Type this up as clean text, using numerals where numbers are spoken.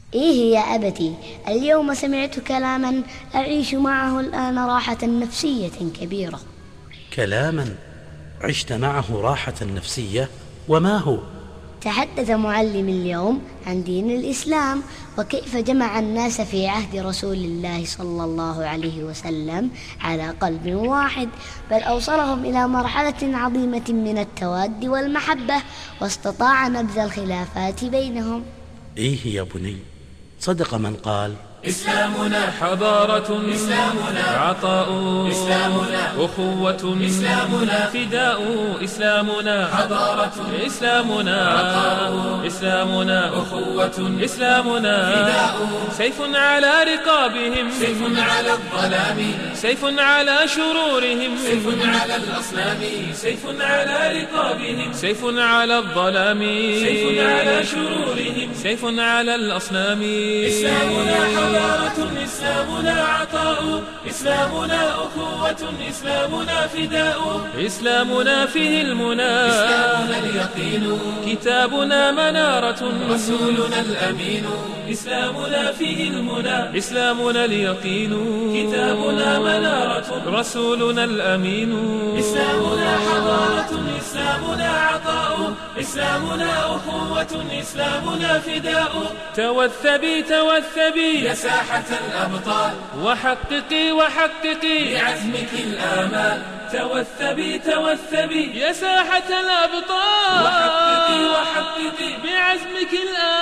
إيه يا أبتي، اليوم سمعت كلاما أعيش معه الآن راحة نفسية كبيرة. كلاما عشت معه راحة نفسية؟ وما هو؟ تحدث معلم اليوم عن دين الإسلام وكيف جمع الناس في عهد رسول الله صلى الله عليه وسلم على قلب واحد، بل أوصلهم إلى مرحلة عظيمة من التواد والمحبة، واستطاع نبذ الخلافات بينهم. إيه يا بني، صدق من قال: إسلامنا حضارة، إسلامنا عطاء، إسلامنا أخوة، إسلامنا فداء، إسلامنا حضارة، إسلامنا عطاء، إسلامنا أخوة، إسلامنا فداء. سيف على رقابهم، سيف على الظلام، سيف على شرورهم، سيف على الأصنام، سيف على رقابهم، سيف على الظلام، سيف على شرورهم، سيف على الأصنام. إسلامنا حضارة، إسلامنا عطاء، إسلامنا أخوة، إسلامنا فداء. إسلامنا فيه المنى، إسلامنا اليقين، كتابنا منارة، رسولنا الأمين. إسلامنا فيه المنى، إسلامنا اليقين، كتابنا منارة، رسولنا الأمين. إسلامنا حضارة، إسلامنا عطاء، إسلامنا أخوة، إسلامنا فداء. توثبي توثبي يا ساحة الأبطال، وحققي وحققي بعزمك الآمال. توثبي توثبي يا ساحة الأبطال، وحققي وحققي بعزمك الآمال.